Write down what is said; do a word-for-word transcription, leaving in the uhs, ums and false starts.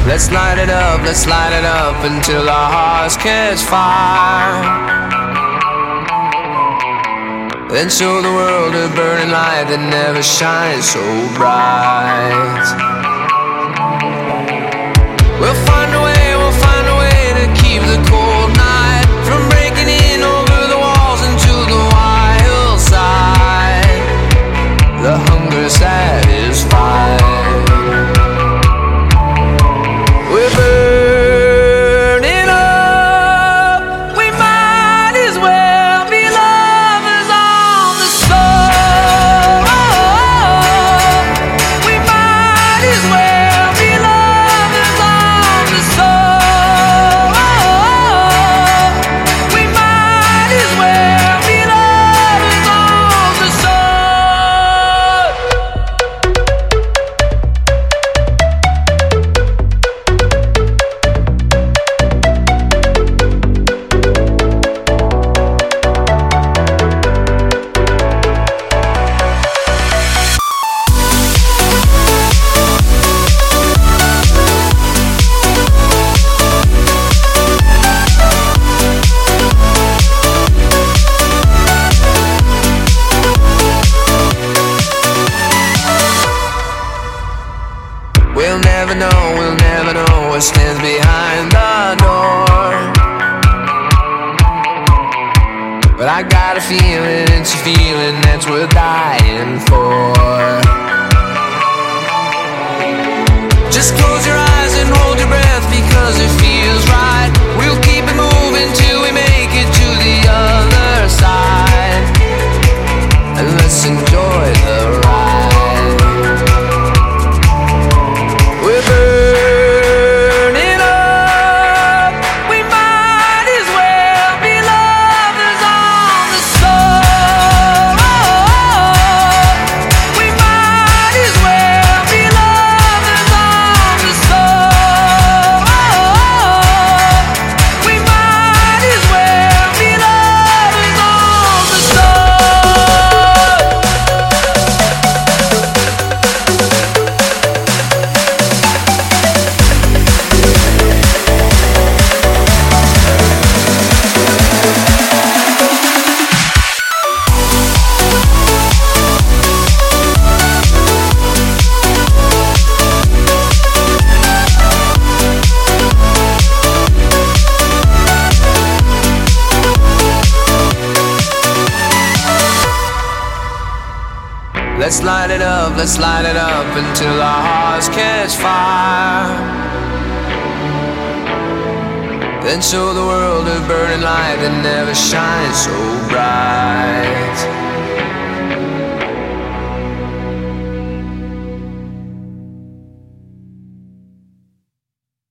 Let's light it up, let's light it up until our hearts catch fire. Then show the world a burning light that never shines so bright. We'll find a way, we'll find a way to keep the cold night from breaking in over the walls into the wild side. The hunger satisfied. We're burning up. We might as well be lovers on the soul. We might as well be lovers on the soul. We might as well be lovers on the soul. We'll never know, we'll never know what stands behind the door. But I got a feeling, it's a feeling that's worth dying for. Just close your eyes and hold your breath because it feels right. We'll keep it moving till we make it to the other side. And let's enjoy the ride. We're burning up. We might as well be lovers on the soul. We might as well be lovers on the soul. We might as well be lovers on the soul. Let's light it up, let's light it up until our hearts catch fire. Then show the world a burning light that never shines so bright.